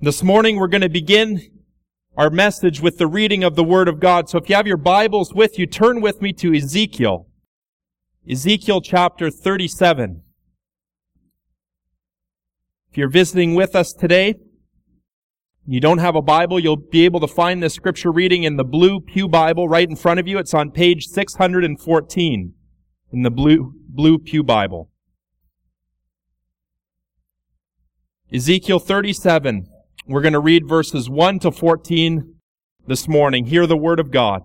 This morning we're going to begin our message with the reading of the Word of God. So if you have your Bibles with you, turn with me to Ezekiel. Ezekiel chapter 37. If you're visiting with us today, you don't have a Bible, you'll be able to find this scripture reading in the blue Pew Bible right in front of you. It's on page 614 in the blue Pew Bible. Ezekiel 37. We're going to read verses 1 to 14 this morning. Hear the word of God.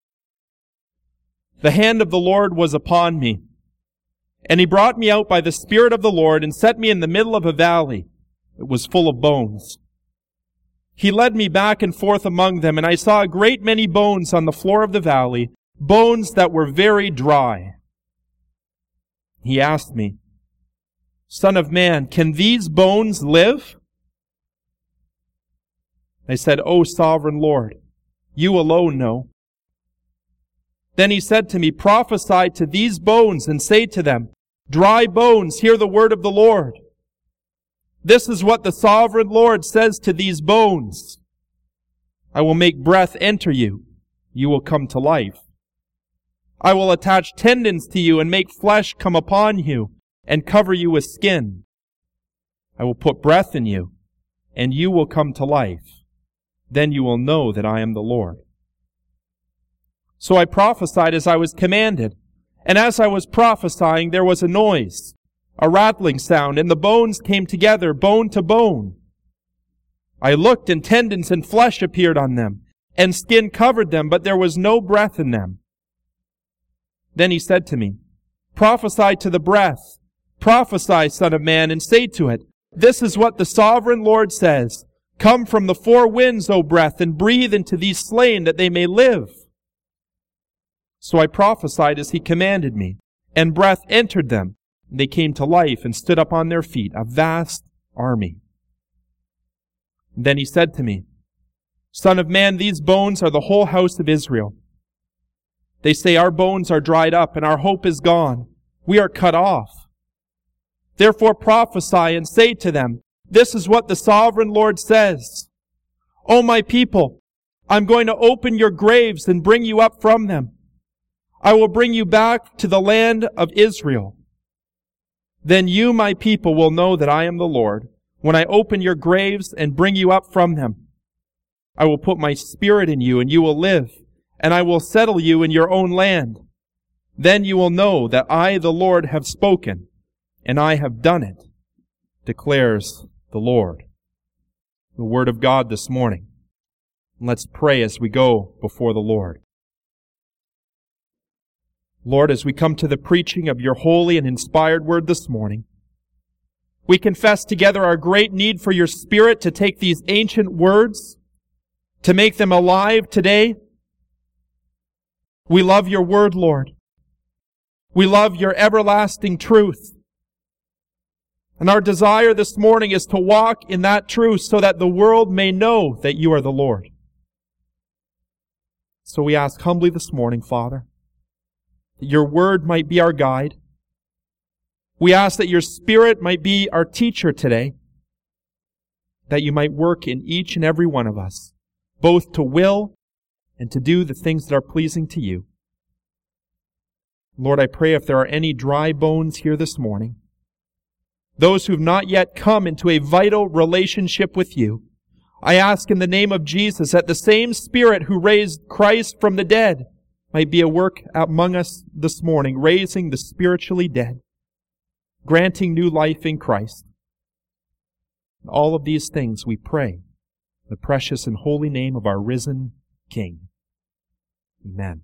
The hand of the Lord was upon me, and He brought me out by the Spirit of the Lord and set me in the middle of a valley. It was full of bones. He led me back and forth among them, and I saw a great many bones on the floor of the valley, bones that were very dry. He asked me, Son of man, can these bones live? I said, O sovereign Lord, you alone know. Then He said to me, Prophesy to these bones and say to them, Dry bones, hear the word of the Lord. This is what the sovereign Lord says to these bones. I will make breath enter you. You will come to life. I will attach tendons to you and make flesh come upon you and cover you with skin. I will put breath in you, and you will come to life. Then you will know that I am the Lord. So I prophesied as I was commanded, and as I was prophesying, there was a noise, a rattling sound, and the bones came together, bone to bone. I looked, and tendons and flesh appeared on them, and skin covered them, but there was no breath in them. Then He said to me, Prophesy to the breath. Prophesy, Son of man, and say to it, This is what the sovereign Lord says. Come from the four winds, O breath, and breathe into these slain, that they may live. So I prophesied as He commanded me, and breath entered them. And they came to life and stood up on their feet, a vast army. And then He said to me, Son of man, these bones are the whole house of Israel. They say, Our bones are dried up, and our hope is gone. We are cut off. Therefore prophesy and say to them, This is what the sovereign Lord says. O my people, I'm going to open your graves and bring you up from them. I will bring you back to the land of Israel. Then you, my people, will know that I am the Lord, when I open your graves and bring you up from them. I will put my Spirit in you, and you will live, and I will settle you in your own land. Then you will know that I, the Lord, have spoken, and I have done it, declares the Lord. The word of God this morning. Let's pray as we go before the Lord. Lord, as we come to the preaching of your holy and inspired word this morning, we confess together our great need for your Spirit to take these ancient words, to make them alive today. We love your word, Lord. We love your everlasting truth. And our desire this morning is to walk in that truth so that the world may know that you are the Lord. So we ask humbly this morning, Father, that your word might be our guide. We ask that your Spirit might be our teacher today, that you might work in each and every one of us, both to will and to do the things that are pleasing to you. Lord, I pray if there are any dry bones here this morning, those who have not yet come into a vital relationship with you, I ask in the name of Jesus that the same Spirit who raised Christ from the dead might be at work among us this morning, raising the spiritually dead, granting new life in Christ. And all of these things we pray in the precious and holy name of our risen King. Amen.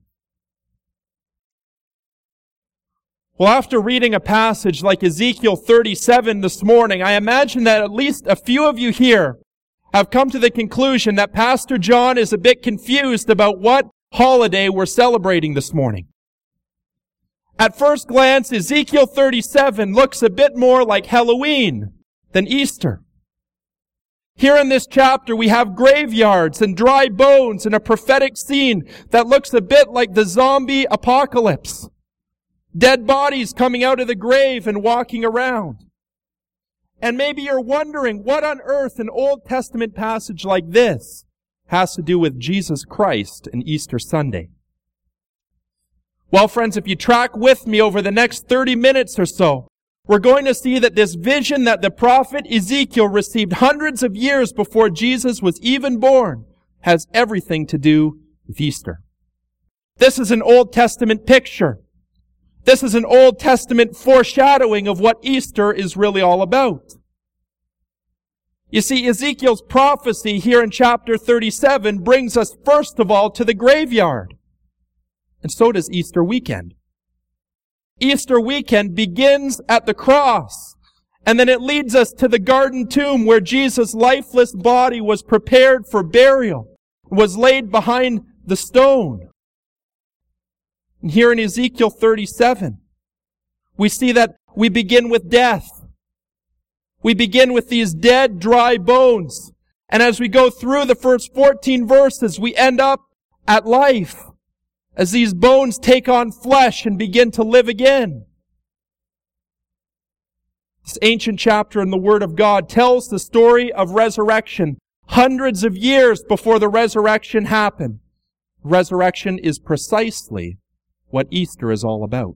Well, after reading a passage like Ezekiel 37 this morning, I imagine that at least a few of you here have come to the conclusion that Pastor John is a bit confused about what holiday we're celebrating this morning. At first glance, Ezekiel 37 looks a bit more like Halloween than Easter. Here in this chapter, we have graveyards and dry bones and a prophetic scene that looks a bit like the zombie apocalypse. Dead bodies coming out of the grave and walking around. And maybe you're wondering what on earth an Old Testament passage like this has to do with Jesus Christ and Easter Sunday. Well, friends, if you track with me over the next 30 minutes or so, we're going to see that this vision that the prophet Ezekiel received hundreds of years before Jesus was even born has everything to do with Easter. This is an Old Testament picture. This is an Old Testament foreshadowing of what Easter is really all about. You see, Ezekiel's prophecy here in chapter 37 brings us first of all to the graveyard. And so does Easter weekend. Easter weekend begins at the cross, and then it leads us to the garden tomb where Jesus' lifeless body was prepared for burial, was laid behind the stone. And here in Ezekiel 37, we see that we begin with death. We begin with these dead, dry bones. And as we go through the first 14 verses, we end up at life, as these bones take on flesh and begin to live again. This ancient chapter in the Word of God tells the story of resurrection hundreds of years before the resurrection happened. Resurrection is precisely what Easter is all about.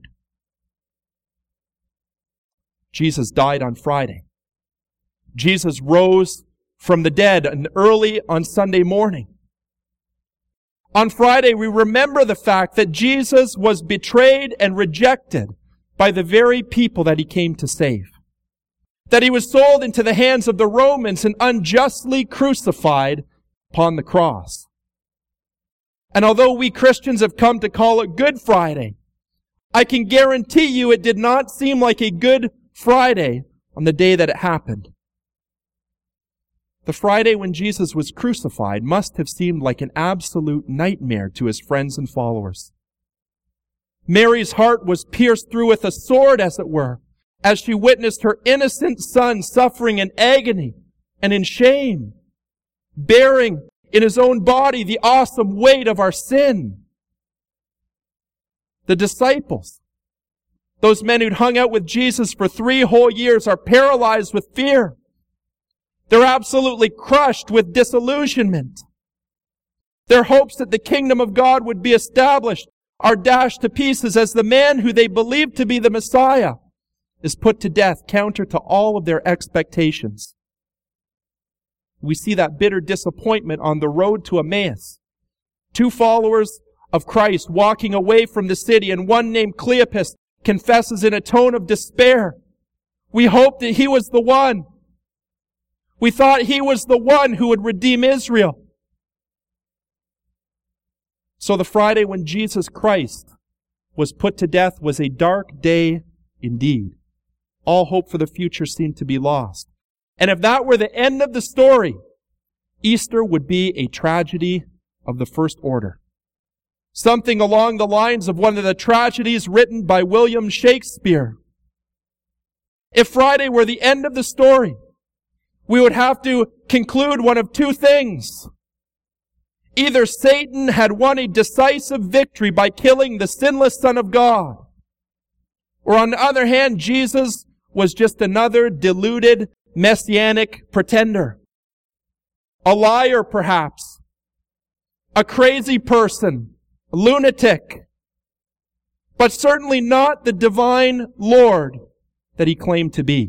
Jesus died on Friday. Jesus rose from the dead early on Sunday morning. On Friday, we remember the fact that Jesus was betrayed and rejected by the very people that He came to save. That He was sold into the hands of the Romans and unjustly crucified upon the cross. And although we Christians have come to call it Good Friday, I can guarantee you it did not seem like a Good Friday on the day that it happened. The Friday when Jesus was crucified must have seemed like an absolute nightmare to His friends and followers. Mary's heart was pierced through with a sword, as it were, as she witnessed her innocent Son suffering in agony and in shame, bearing in His own body the awesome weight of our sin. The disciples, those men who'd hung out with Jesus for 3 whole years, are paralyzed with fear. They're absolutely crushed with disillusionment. Their hopes that the kingdom of God would be established are dashed to pieces as the man who they believed to be the Messiah is put to death, counter to all of their expectations. We see that bitter disappointment on the road to Emmaus. 2 followers of Christ walking away from the city, and one named Cleopas confesses in a tone of despair, "We hoped that he was the one. We thought he was the one who would redeem Israel." So the Friday when Jesus Christ was put to death was a dark day indeed. All hope for the future seemed to be lost. And if that were the end of the story, Easter would be a tragedy of the first order. Something along the lines of one of the tragedies written by William Shakespeare. If Friday were the end of the story, we would have to conclude one of 2 things. Either Satan had won a decisive victory by killing the sinless Son of God, or on the other hand, Jesus was just another deluded messianic pretender. A liar, perhaps. A crazy person. A lunatic. But certainly not the divine Lord that He claimed to be.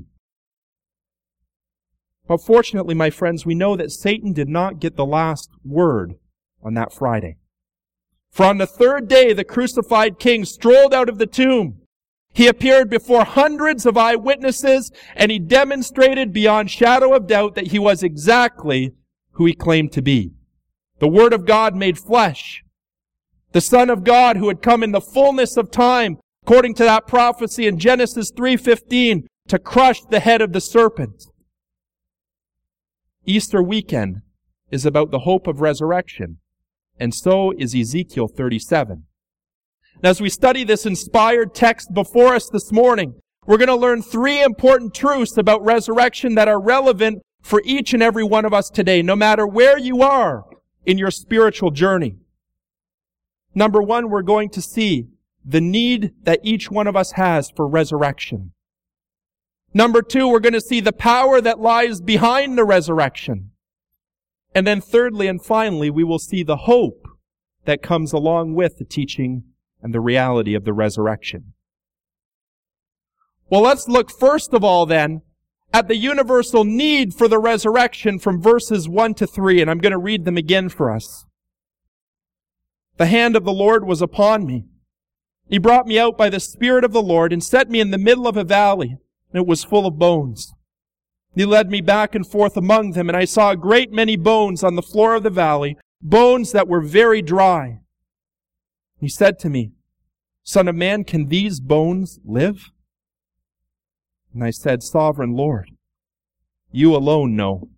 But fortunately, my friends, we know that Satan did not get the last word on that Friday. For on the 3rd day, the crucified King strolled out of the tomb. He appeared before hundreds of eyewitnesses, and He demonstrated beyond shadow of doubt that He was exactly who He claimed to be. The Word of God made flesh. The Son of God who had come in the fullness of time, according to that prophecy in Genesis 3:15, to crush the head of the serpent. Easter weekend is about the hope of resurrection, and so is Ezekiel 37. And as we study this inspired text before us this morning, we're going to learn 3 important truths about resurrection that are relevant for each and every one of us today, no matter where you are in your spiritual journey. Number 1, we're going to see the need that each one of us has for resurrection. Number 2, we're going to see the power that lies behind the resurrection. And then thirdly and finally, we will see the hope that comes along with the teaching and the reality of the resurrection. Well, let's look first of all then at the universal need for the resurrection from verses 1 to 3, and I'm going to read them again for us. The hand of the Lord was upon me. He brought me out by the Spirit of the Lord and set me in the middle of a valley, and it was full of bones. He led me back and forth among them, and I saw a great many bones on the floor of the valley, bones that were very dry. He said to me, Son of man, can these bones live? And I said, Sovereign Lord, you alone know.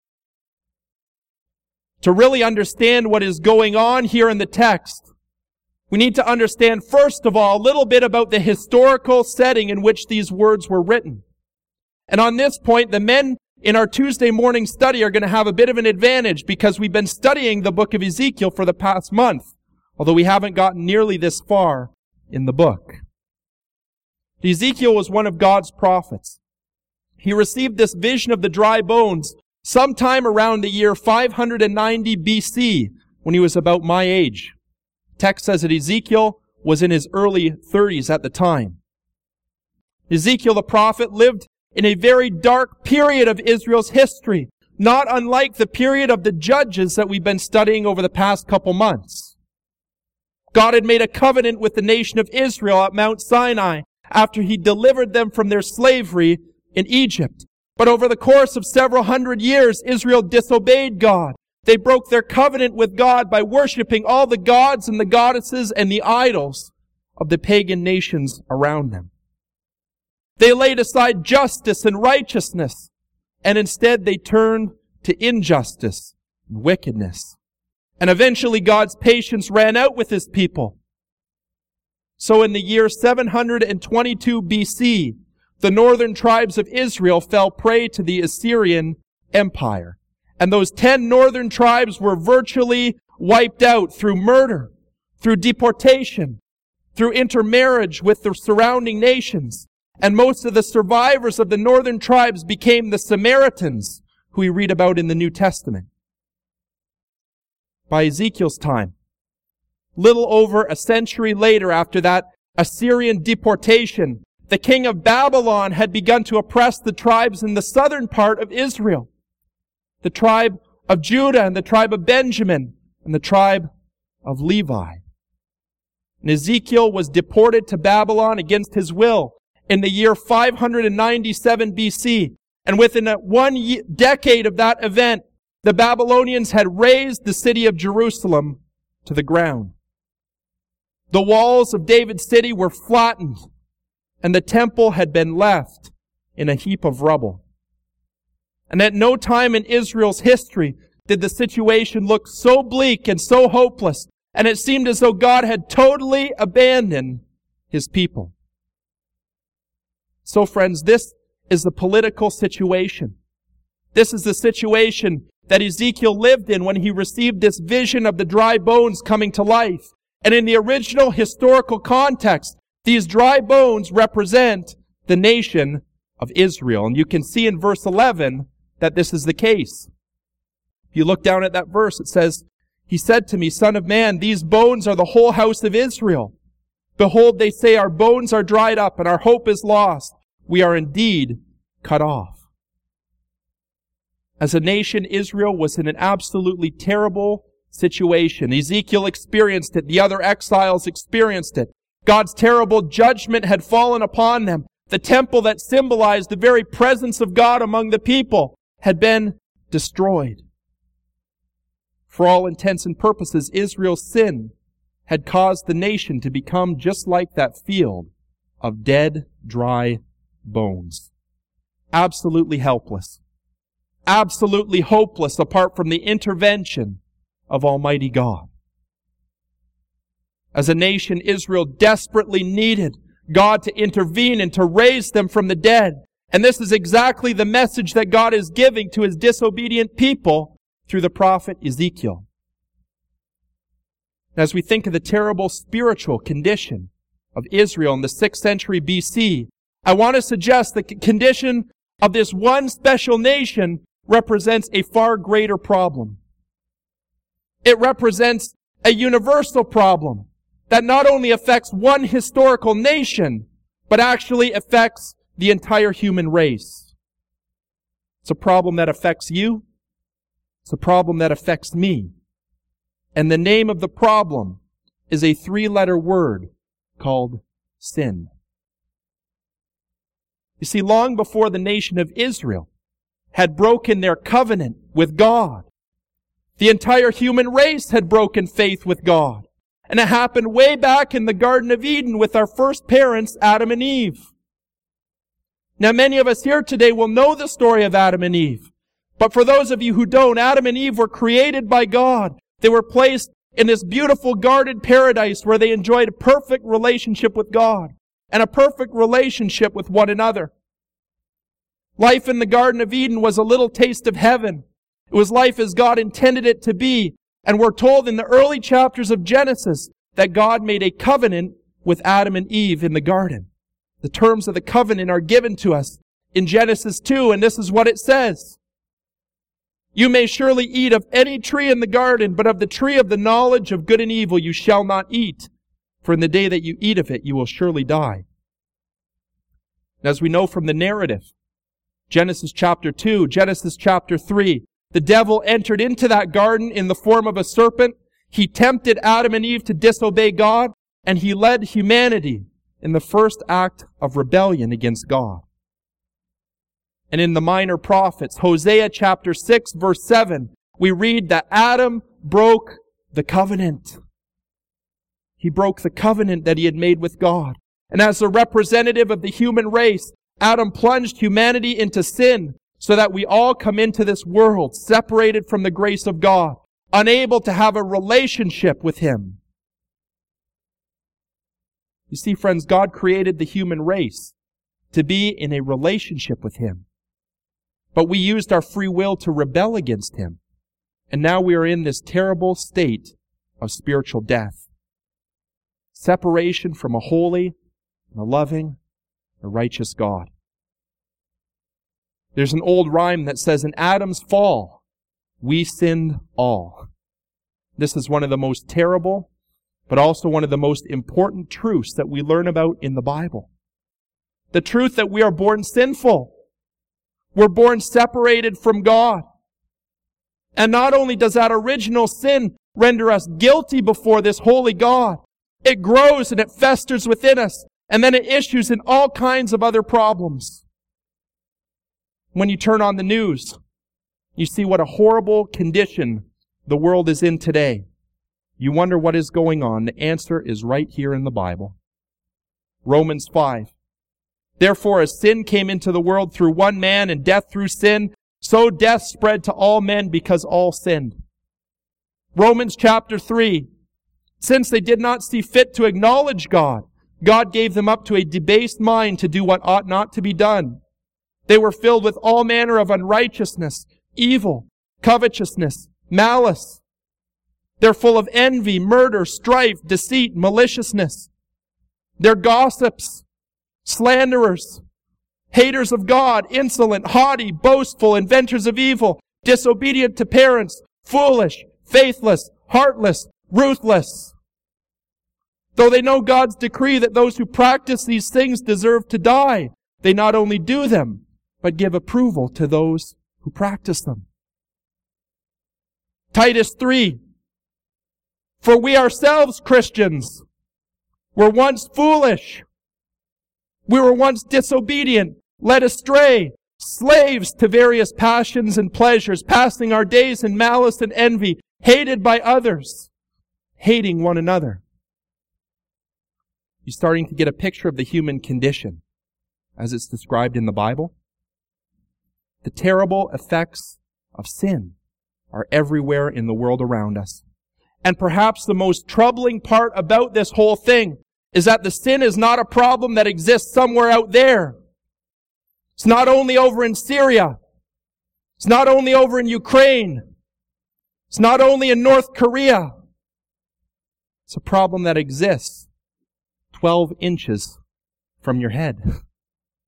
To really understand what is going on here in the text, we need to understand, first of all, a little bit about the historical setting in which these words were written. And on this point, the men in our Tuesday morning study are going to have a bit of an advantage because we've been studying the book of Ezekiel for the past month, although we haven't gotten nearly this far in the book. Ezekiel was one of God's prophets. He received this vision of the dry bones sometime around the year 590 BC, when he was about my age. The text says that Ezekiel was in his early 30s at the time. Ezekiel the prophet lived in a very dark period of Israel's history, not unlike the period of the Judges that we've been studying over the past couple months. God had made a covenant with the nation of Israel at Mount Sinai after he delivered them from their slavery in Egypt. But over the course of several hundred years, Israel disobeyed God. They broke their covenant with God by worshiping all the gods and the goddesses and the idols of the pagan nations around them. They laid aside justice and righteousness, and instead they turned to injustice and wickedness. And eventually God's patience ran out with his people. So in the year 722 BC, the northern tribes of Israel fell prey to the Assyrian Empire. And those 10 northern tribes were virtually wiped out through murder, through deportation, through intermarriage with the surrounding nations. And most of the survivors of the northern tribes became the Samaritans, who we read about in the New Testament. By Ezekiel's time, little over a century later after that Assyrian deportation, the king of Babylon had begun to oppress the tribes in the southern part of Israel. The tribe of Judah and the tribe of Benjamin and the tribe of Levi. And Ezekiel was deported to Babylon against his will in the year 597 BC. And within one decade of that event, the Babylonians had razed the city of Jerusalem to the ground. The walls of David's city were flattened, and the temple had been left in a heap of rubble. And at no time in Israel's history did the situation look so bleak and so hopeless, and it seemed as though God had totally abandoned his people. So friends, this is the political situation. This is the situation that Ezekiel lived in when he received this vision of the dry bones coming to life. And in the original historical context, these dry bones represent the nation of Israel. And you can see in verse 11 that this is the case. If you look down at that verse, it says, He said to me, Son of man, these bones are the whole house of Israel. Behold, they say, our bones are dried up and our hope is lost. We are indeed cut off. As a nation, Israel was in an absolutely terrible situation. Ezekiel experienced it. The other exiles experienced it. God's terrible judgment had fallen upon them. The temple that symbolized the very presence of God among the people had been destroyed. For all intents and purposes, Israel's sin had caused the nation to become just like that field of dead, dry bones. Absolutely helpless. Absolutely hopeless apart from the intervention of Almighty God. As a nation, Israel desperately needed God to intervene and to raise them from the dead. And this is exactly the message that God is giving to His disobedient people through the prophet Ezekiel. As we think of the terrible spiritual condition of Israel in the 6th century BC, I want to suggest the condition of this one special nation represents a far greater problem. It represents a universal problem that not only affects one historical nation, but actually affects the entire human race. It's a problem that affects you. It's a problem that affects me. And the name of the problem is a 3-letter word called sin. You see, long before the nation of Israel had broken their covenant with God, the entire human race had broken faith with God. And it happened way back in the Garden of Eden with our first parents, Adam and Eve. Now, many of us here today will know the story of Adam and Eve. But for those of you who don't, Adam and Eve were created by God. They were placed in this beautiful garden paradise where they enjoyed a perfect relationship with God and a perfect relationship with one another. Life in the Garden of Eden was a little taste of heaven. It was life as God intended it to be. And we're told in the early chapters of Genesis that God made a covenant with Adam and Eve in the garden. The terms of the covenant are given to us in Genesis 2, and this is what it says. You may surely eat of any tree in the garden, but of the tree of the knowledge of good and evil you shall not eat, for in the day that you eat of it you will surely die. And as we know from the narrative, Genesis chapter 2, Genesis chapter 3, the devil entered into that garden in the form of a serpent. He tempted Adam and Eve to disobey God, and he led humanity in the first act of rebellion against God. And in the minor prophets, Hosea chapter 6 verse 7, we read that Adam broke the covenant. He broke the covenant that he had made with God. And as a representative of the human race, Adam plunged humanity into sin so that we all come into this world separated from the grace of God, unable to have a relationship with Him. You see, friends, God created the human race to be in a relationship with Him. But we used our free will to rebel against Him. And now we are in this terrible state of spiritual death. Separation from a holy, a loving, a righteous God. There's an old rhyme that says, in Adam's fall, we sinned all. This is one of the most terrible, but also one of the most important truths that we learn about in the Bible. The truth that we are born sinful. We're born separated from God. And not only does that original sin render us guilty before this holy God, it grows and it festers within us, and then it issues in all kinds of other problems. When you turn on the news, you see what a horrible condition the world is in today. You wonder what is going on. The answer is right here in the Bible. Romans 5. Therefore, as sin came into the world through one man and death through sin, so death spread to all men because all sinned. Romans chapter 3. Since they did not see fit to acknowledge God, God gave them up to a debased mind to do what ought not to be done. They were filled with all manner of unrighteousness, evil, covetousness, malice. They're full of envy, murder, strife, deceit, maliciousness. They're gossips, slanderers, haters of God, insolent, haughty, boastful, inventors of evil, disobedient to parents, foolish, faithless, heartless, ruthless. Though they know God's decree that those who practice these things deserve to die, they not only do them, but give approval to those who practice them. Titus 3. For we ourselves, Christians, were once foolish. We were once disobedient, led astray, slaves to various passions and pleasures, passing our days in malice and envy, hated by others, hating one another. You're starting to get a picture of the human condition as it's described in the Bible. The terrible effects of sin are everywhere in the world around us. And perhaps the most troubling part about this whole thing is that the sin is not a problem that exists somewhere out there. It's not only over in Syria. It's not only over in Ukraine. It's not only in North Korea. It's a problem that exists 12 inches from your head.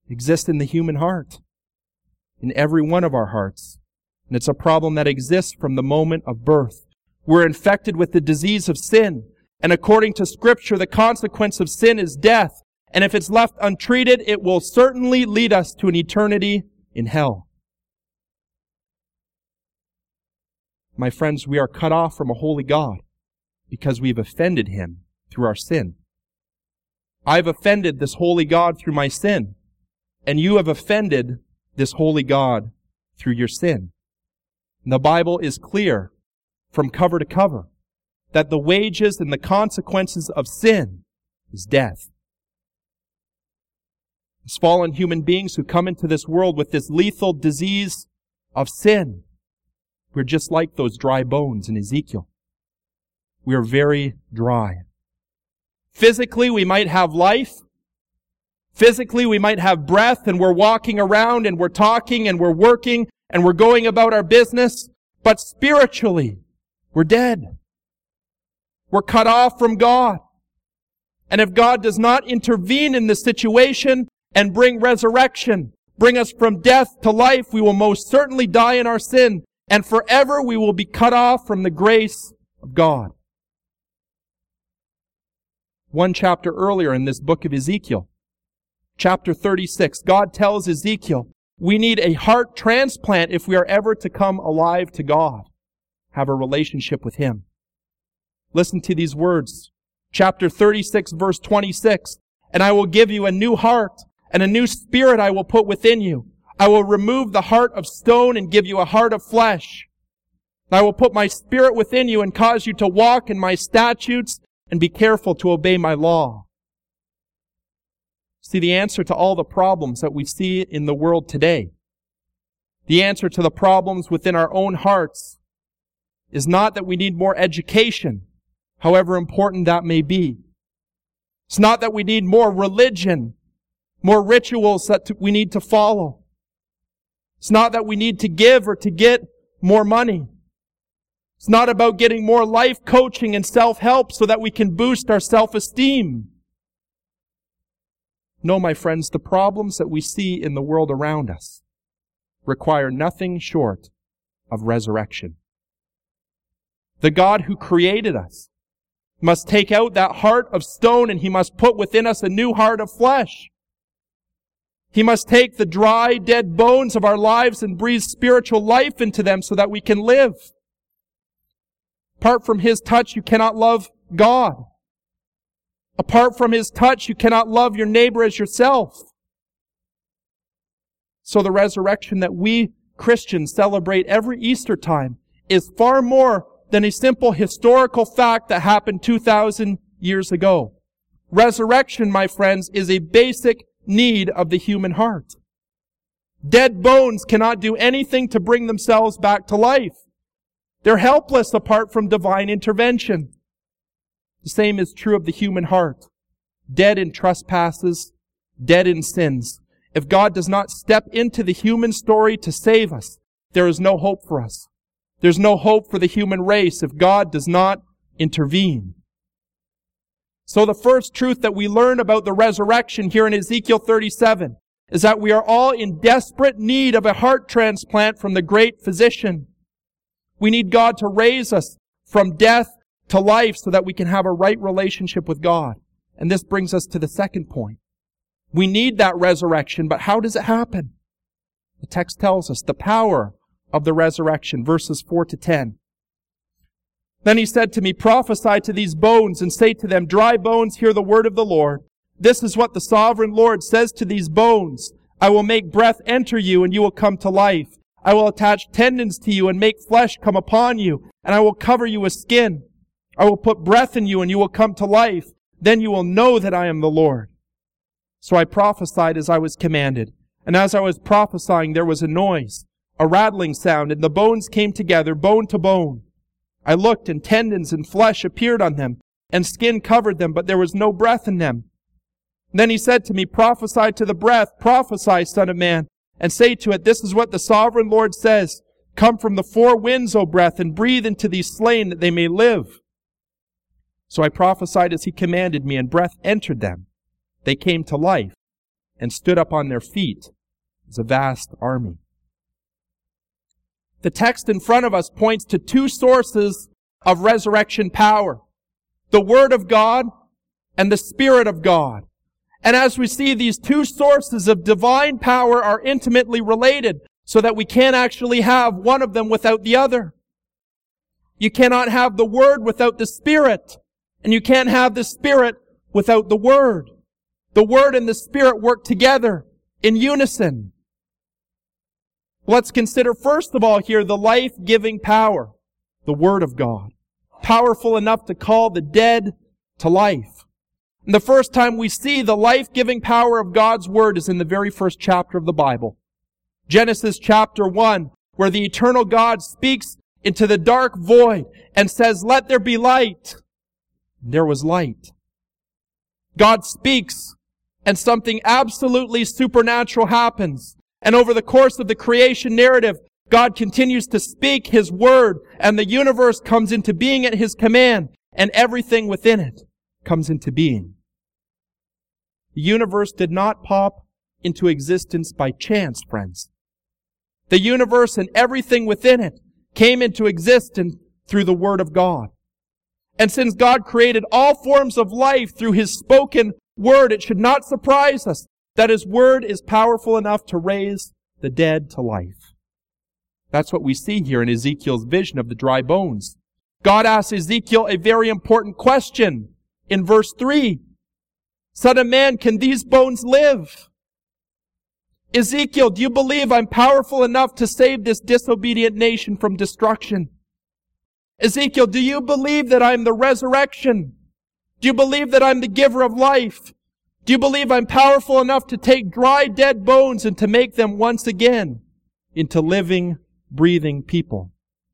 exists in the human heart, in every one of our hearts. And it's a problem that exists from the moment of birth. We're infected with the disease of sin. And according to Scripture, the consequence of sin is death. And if it's left untreated, it will certainly lead us to an eternity in hell. My friends, we are cut off from a holy God because we've offended Him through our sin. I've offended this holy God through my sin, and you have offended this holy God through your sin. And the Bible is clear from cover to cover that the wages and the consequences of sin is death. As fallen human beings who come into this world with this lethal disease of sin, we're just like those dry bones in Ezekiel. We are very dry. Physically, we might have life. Physically, we might have breath, and we're walking around, and we're talking, and we're working, and we're going about our business. But spiritually, we're dead. We're cut off from God. And if God does not intervene in this situation and bring resurrection, bring us from death to life, we will most certainly die in our sin, and forever we will be cut off from the grace of God. One chapter earlier in this book of Ezekiel, chapter 36, God tells Ezekiel, we need a heart transplant if we are ever to come alive to God, have a relationship with Him. Listen to these words. Chapter 36, verse 26. And I will give you a new heart, and a new spirit I will put within you. I will remove the heart of stone and give you a heart of flesh. I will put my spirit within you and cause you to walk in my statutes and be careful to obey my law. See, the answer to all the problems that we see in the world today, the answer to the problems within our own hearts, is not that we need more education, however important that may be. It's not that we need more religion, more rituals that we need to follow. It's not that we need to give or to get more money. It's not about getting more life coaching and self-help so that we can boost our self-esteem. No, my friends, the problems that we see in the world around us require nothing short of resurrection. The God who created us must take out that heart of stone and He must put within us a new heart of flesh. He must take the dry, dead bones of our lives and breathe spiritual life into them so that we can live. Apart from His touch, you cannot love God. Apart from His touch, you cannot love your neighbor as yourself. So the resurrection that we Christians celebrate every Easter time is far more than a simple historical fact that happened 2,000 years ago. Resurrection, my friends, is a basic need of the human heart. Dead bones cannot do anything to bring themselves back to life. They're helpless apart from divine intervention. The same is true of the human heart. Dead in trespasses, dead in sins. If God does not step into the human story to save us, there is no hope for us. There's no hope for the human race if God does not intervene. So the first truth that we learn about the resurrection here in Ezekiel 37 is that we are all in desperate need of a heart transplant from the great physician. We need God to raise us from death to life so that we can have a right relationship with God. And this brings us to the second point. We need that resurrection, but how does it happen? The text tells us the power of the resurrection, verses 4 to 10. Then He said to me, prophesy to these bones and say to them, dry bones, hear the word of the Lord. This is what the sovereign Lord says to these bones. I will make breath enter you and you will come to life. I will attach tendons to you and make flesh come upon you, and I will cover you with skin. I will put breath in you and you will come to life. Then you will know that I am the Lord. So I prophesied as I was commanded. And as I was prophesying, there was a noise, a rattling sound, and the bones came together, bone to bone. I looked, and tendons and flesh appeared on them, and skin covered them, but there was no breath in them. And then He said to me, prophesy to the breath, prophesy, Son of man, and say to it, this is what the sovereign Lord says. Come from the four winds, O breath, and breathe into these slain that they may live. So I prophesied as He commanded me, and breath entered them. They came to life, and stood up on their feet as a vast army. The text in front of us points to two sources of resurrection power: the Word of God and the Spirit of God. And as we see, these two sources of divine power are intimately related, so that we can't actually have one of them without the other. You cannot have the Word without the Spirit, and you can't have the Spirit without the Word. The Word and the Spirit work together in unison. Let's consider first of all here the life-giving power, the Word of God, powerful enough to call the dead to life. And the first time we see the life-giving power of God's Word is in the very first chapter of the Bible. Genesis chapter 1, where the eternal God speaks into the dark void and says, "Let there be light." There was light. God speaks, and something absolutely supernatural happens. And over the course of the creation narrative, God continues to speak His Word, and the universe comes into being at His command, and everything within it comes into being. The universe did not pop into existence by chance, friends. The universe and everything within it came into existence through the Word of God. And since God created all forms of life through His spoken Word, it should not surprise us that His Word is powerful enough to raise the dead to life. That's what we see here in Ezekiel's vision of the dry bones. God asks Ezekiel a very important question in verse 3. "Son of man, can these bones live?" Ezekiel, do you believe I'm powerful enough to save this disobedient nation from destruction? Ezekiel, do you believe that I'm the resurrection? Do you believe that I'm the giver of life? Do you believe I'm powerful enough to take dry, dead bones and to make them once again into living, breathing people?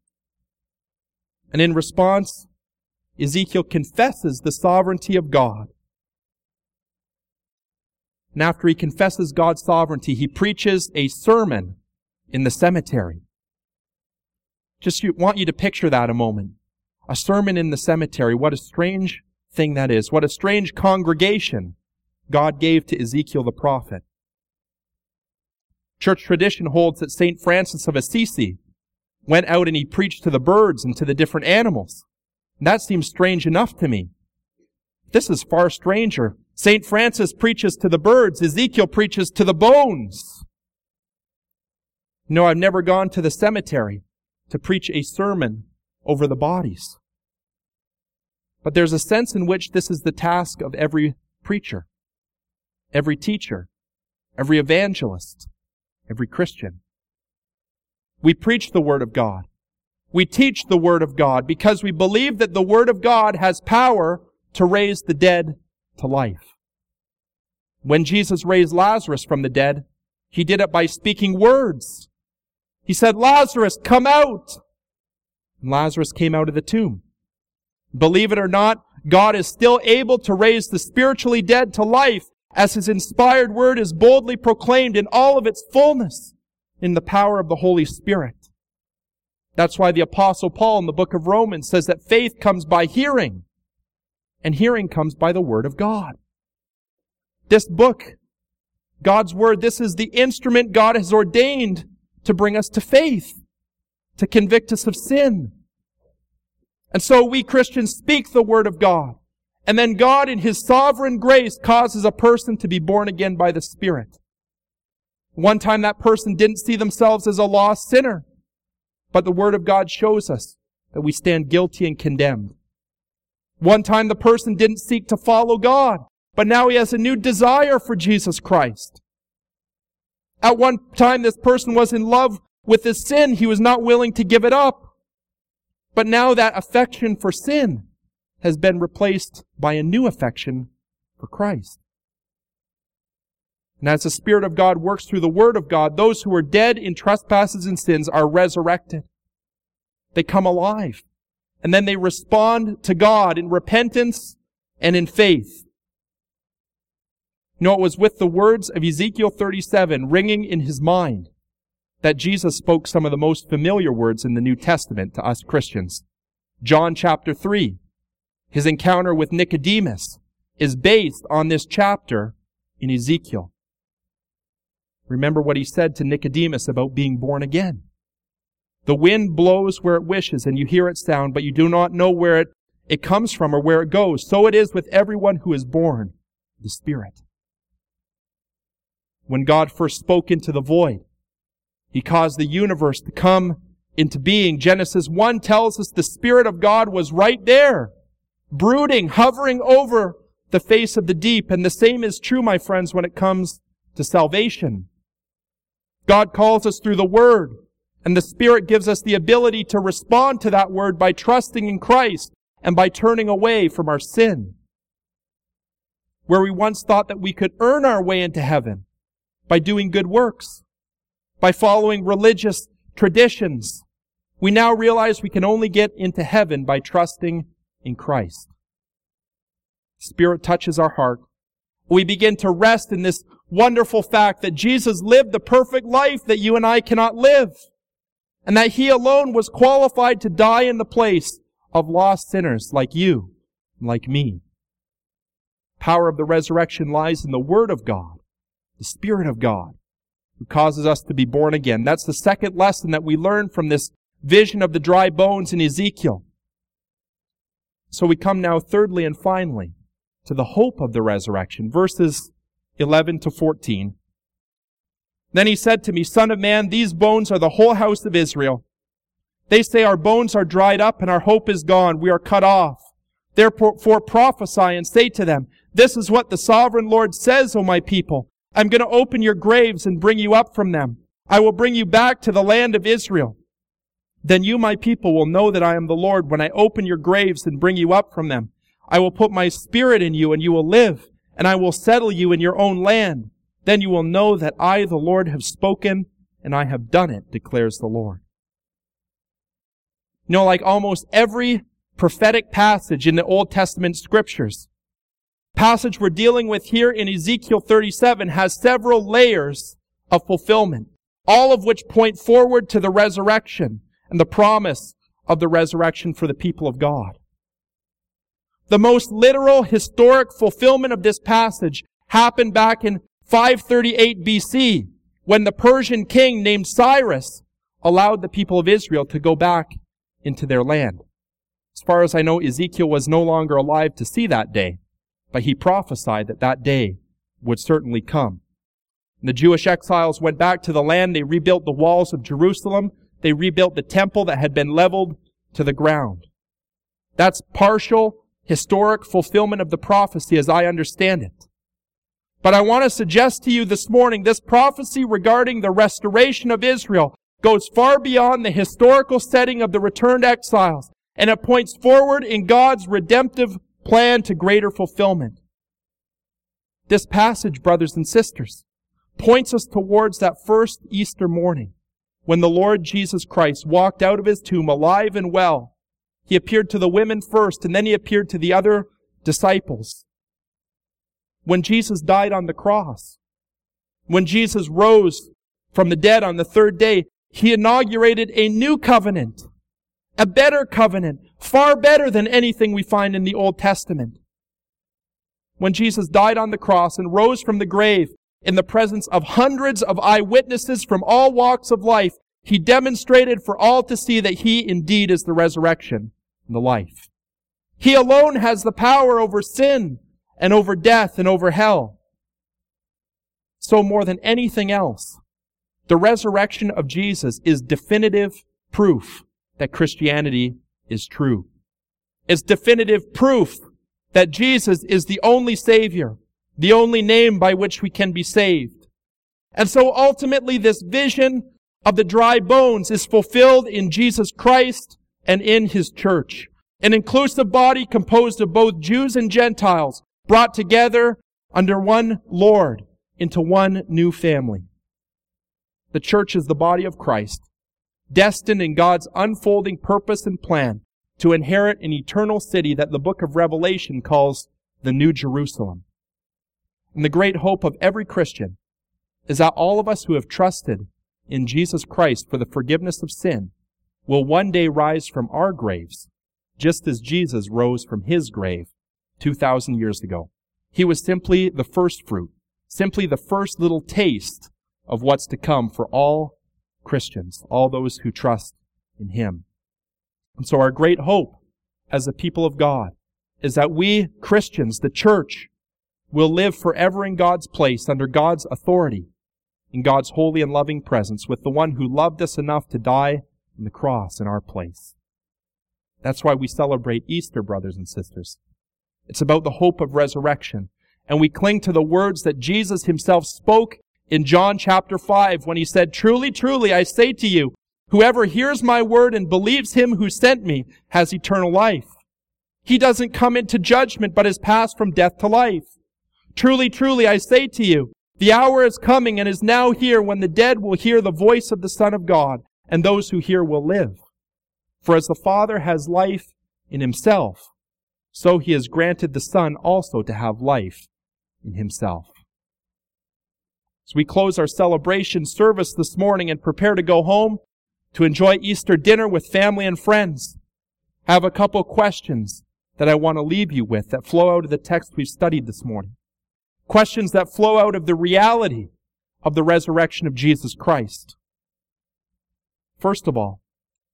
And in response, Ezekiel confesses the sovereignty of God. And after he confesses God's sovereignty, he preaches a sermon in the cemetery. Just want you to picture that a moment. A sermon in the cemetery. What a strange thing that is. What a strange congregation God gave to Ezekiel the prophet. Church tradition holds that St. Francis of Assisi went out and he preached to the birds and to the different animals. And that seems strange enough to me. This is far stranger. St. Francis preaches to the birds. Ezekiel preaches to the bones. No, I've never gone to the cemetery to preach a sermon over the bodies. But there's a sense in which this is the task of every preacher, every teacher, every evangelist, every Christian. We preach the Word of God. We teach the Word of God because we believe that the Word of God has power to raise the dead to life. When Jesus raised Lazarus from the dead, He did it by speaking words. He said, "Lazarus, come out!" And Lazarus came out of the tomb. Believe it or not, God is still able to raise the spiritually dead to life as His inspired Word is boldly proclaimed in all of its fullness in the power of the Holy Spirit. That's why the Apostle Paul in the book of Romans says that faith comes by hearing, and hearing comes by the Word of God. This book, God's Word, this is the instrument God has ordained to bring us to faith, to convict us of sin. And so we Christians speak the Word of God. And then God in His sovereign grace causes a person to be born again by the Spirit. One time that person didn't see themselves as a lost sinner, but the Word of God shows us that we stand guilty and condemned. One time the person didn't seek to follow God, but now he has a new desire for Jesus Christ. At one time this person was in love with his sin. He was not willing to give it up. But now that affection for sin has been replaced by a new affection for Christ. And as the Spirit of God works through the Word of God, those who are dead in trespasses and sins are resurrected. They come alive. And then they respond to God in repentance and in faith. You know, it was with the words of Ezekiel 37 ringing in his mind that Jesus spoke some of the most familiar words in the New Testament to us Christians. John chapter 3, his encounter with Nicodemus is based on this chapter in Ezekiel. Remember what he said to Nicodemus about being born again. The wind blows where it wishes, and you hear its sound, but you do not know where it comes from or where it goes. So it is with everyone who is born of the Spirit. When God first spoke into the void, He caused the universe to come into being. Genesis 1 tells us the Spirit of God was right there, brooding, hovering over the face of the deep. And the same is true, my friends, when it comes to salvation. God calls us through the Word, and the Spirit gives us the ability to respond to that Word by trusting in Christ and by turning away from our sin. Where we once thought that we could earn our way into heaven by doing good works, by following religious traditions, we now realize we can only get into heaven by trusting in Christ. Spirit touches our heart. We begin to rest in this wonderful fact that Jesus lived the perfect life that you and I cannot live, and that He alone was qualified to die in the place of lost sinners like you and like me. The power of the resurrection lies in the Word of God, the Spirit of God, who causes us to be born again. That's the second lesson that we learn from this vision of the dry bones in Ezekiel. So we come now thirdly and finally to the hope of the resurrection. Verses 11 to 14. Then He said to me, Son of man, these bones are the whole house of Israel. They say, our bones are dried up and our hope is gone. We are cut off. Therefore prophesy and say to them, this is what the sovereign Lord says, O my people. I'm going to open your graves and bring you up from them. I will bring you back to the land of Israel. Then you, my people, will know that I am the Lord when I open your graves and bring you up from them. I will put my Spirit in you and you will live, and I will settle you in your own land. Then you will know that I, the Lord, have spoken, and I have done it, declares the Lord. You know, like almost every prophetic passage in the Old Testament scriptures, passage we're dealing with here in Ezekiel 37 has several layers of fulfillment, all of which point forward to the resurrection and the promise of the resurrection for the people of God. The most literal, historic fulfillment of this passage happened back in 538 BC, when the Persian king named Cyrus allowed the people of Israel to go back into their land. As far as I know, Ezekiel was no longer alive to see that day, but he prophesied that that day would certainly come. And the Jewish exiles went back to the land. They rebuilt the walls of Jerusalem. They rebuilt the temple that had been leveled to the ground. That's partial historic fulfillment of the prophecy as I understand it. But I want to suggest to you this morning, this prophecy regarding the restoration of Israel goes far beyond the historical setting of the returned exiles, and it points forward in God's redemptive plan to greater fulfillment. This passage, brothers and sisters, points us towards that first Easter morning when the Lord Jesus Christ walked out of His tomb alive and well. He appeared to the women first, and then He appeared to the other disciples. When Jesus died on the cross, when Jesus rose from the dead on the third day, He inaugurated a new covenant, a better covenant, far better than anything we find in the Old Testament. When Jesus died on the cross and rose from the grave in the presence of hundreds of eyewitnesses from all walks of life, He demonstrated for all to see that He indeed is the resurrection and the life. He alone has the power over sin and over death and over hell. So more than anything else, the resurrection of Jesus is definitive proof that Christianity is true. It's definitive proof that Jesus is the only Savior, the only name by which we can be saved. And so ultimately this vision of the dry bones is fulfilled in Jesus Christ and in His church. An inclusive body composed of both Jews and Gentiles, brought together under one Lord into one new family. The church is the body of Christ, destined in God's unfolding purpose and plan to inherit an eternal city that the book of Revelation calls the New Jerusalem. And the great hope of every Christian is that all of us who have trusted in Jesus Christ for the forgiveness of sin will one day rise from our graves, just as Jesus rose from His grave 2,000 years ago. He was simply the first fruit, simply the first little taste of what's to come for all Christians, all those who trust in Him. And so our great hope as a people of God is that we Christians, the church, will live forever in God's place, under God's authority, in God's holy and loving presence, with the one who loved us enough to die on the cross in our place. That's why we celebrate Easter, brothers and sisters. It's about the hope of resurrection. And we cling to the words that Jesus Himself spoke in John chapter 5 when He said, "Truly, truly, I say to you, whoever hears my word and believes Him who sent me has eternal life. He doesn't come into judgment, but is passed from death to life. Truly, truly, I say to you, the hour is coming and is now here when the dead will hear the voice of the Son of God, and those who hear will live. For as the Father has life in Himself, so He has granted the Son also to have life in Himself." As we close our celebration service this morning and prepare to go home to enjoy Easter dinner with family and friends, I have a couple questions that I want to leave you with that flow out of the text we've studied this morning. Questions that flow out of the reality of the resurrection of Jesus Christ. First of all,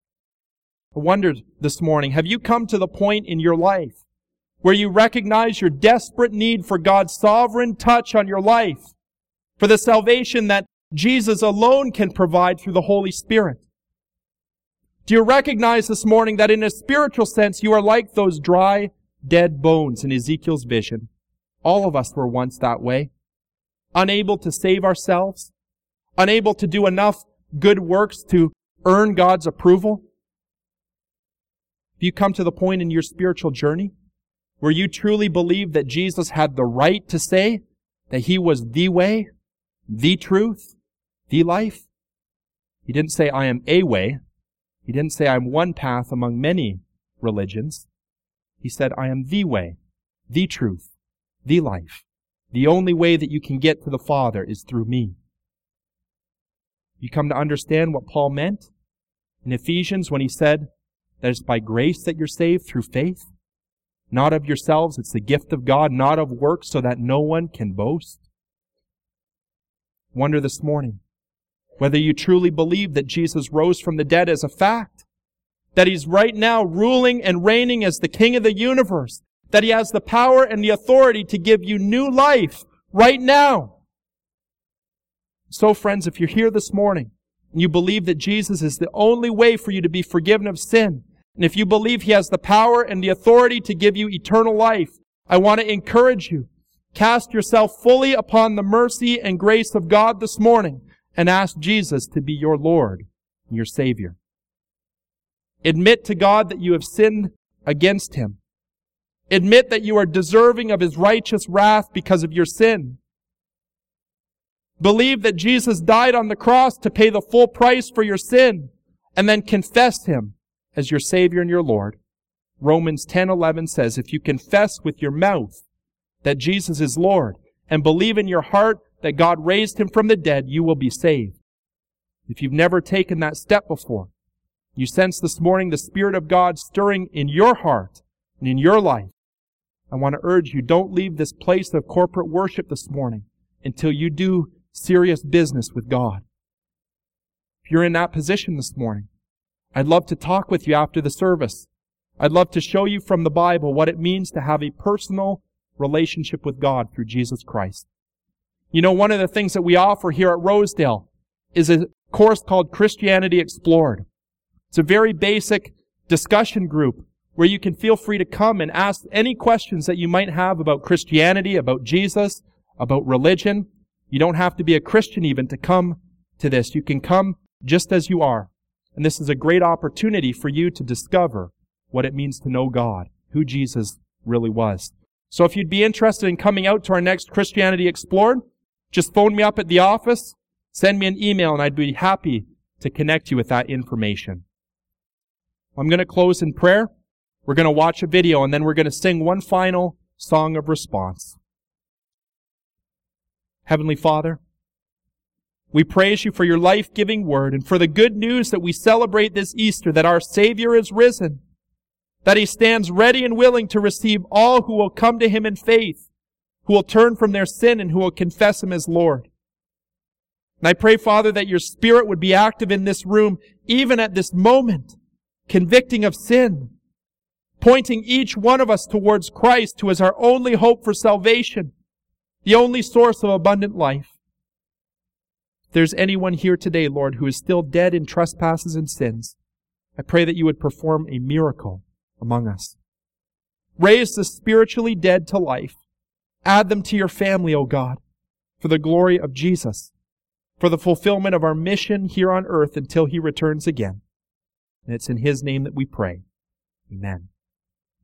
I wondered this morning, have you come to the point in your life where you recognize your desperate need for God's sovereign touch on your life, for the salvation that Jesus alone can provide through the Holy Spirit? Do you recognize this morning that in a spiritual sense you are like those dry, dead bones in Ezekiel's vision? All of us were once that way. Unable to save ourselves. Unable to do enough good works to earn God's approval. Have you come to the point in your spiritual journey where you truly believe that Jesus had the right to say that He was the way, the truth, the life? He didn't say, "I am a way." He didn't say, "I'm one path among many religions." He said, "I am the way, the truth, the life. The only way that you can get to the Father is through me." You come to understand what Paul meant in Ephesians when he said that it's by grace that you're saved through faith, not of yourselves, it's the gift of God, not of works, so that no one can boast. Wonder this morning whether you truly believe that Jesus rose from the dead as a fact, that He's right now ruling and reigning as the King of the universe, that He has the power and the authority to give you new life right now. So friends, if you're here this morning and you believe that Jesus is the only way for you to be forgiven of sin, and if you believe He has the power and the authority to give you eternal life, I want to encourage you. Cast yourself fully upon the mercy and grace of God this morning and ask Jesus to be your Lord and your Savior. Admit to God that you have sinned against Him. Admit that you are deserving of His righteous wrath because of your sin. Believe that Jesus died on the cross to pay the full price for your sin, and then confess Him as your Savior and your Lord. Romans 10:11 says, if you confess with your mouth that Jesus is Lord and believe in your heart that God raised Him from the dead, you will be saved. If you've never taken that step before, you sense this morning the Spirit of God stirring in your heart and in your life, I want to urge you, don't leave this place of corporate worship this morning until you do serious business with God. If you're in that position this morning, I'd love to talk with you after the service. I'd love to show you from the Bible what it means to have a personal relationship with God through Jesus Christ. You know, one of the things that we offer here at Rosedale is a course called Christianity Explored. It's a very basic discussion group where you can feel free to come and ask any questions that you might have about Christianity, about Jesus, about religion. You don't have to be a Christian even to come to this. You can come just as you are. And this is a great opportunity for you to discover what it means to know God, who Jesus really was. So if you'd be interested in coming out to our next Christianity Explored, just phone me up at the office, send me an email, and I'd be happy to connect you with that information. I'm going to close in prayer. We're going to watch a video, and then we're going to sing one final song of response. Heavenly Father, we praise You for Your life-giving word and for the good news that we celebrate this Easter, that our Savior is risen, that He stands ready and willing to receive all who will come to Him in faith, who will turn from their sin and who will confess Him as Lord. And I pray, Father, that your Spirit would be active in this room, even at this moment, convicting of sin, pointing each one of us towards Christ, who is our only hope for salvation, the only source of abundant life. If there's anyone here today, Lord, who is still dead in trespasses and sins, I pray that you would perform a miracle among us. Raise the spiritually dead to life. Add them to your family, O God, for the glory of Jesus, for the fulfillment of our mission here on earth until he returns again. And it's in his name that we pray. Amen.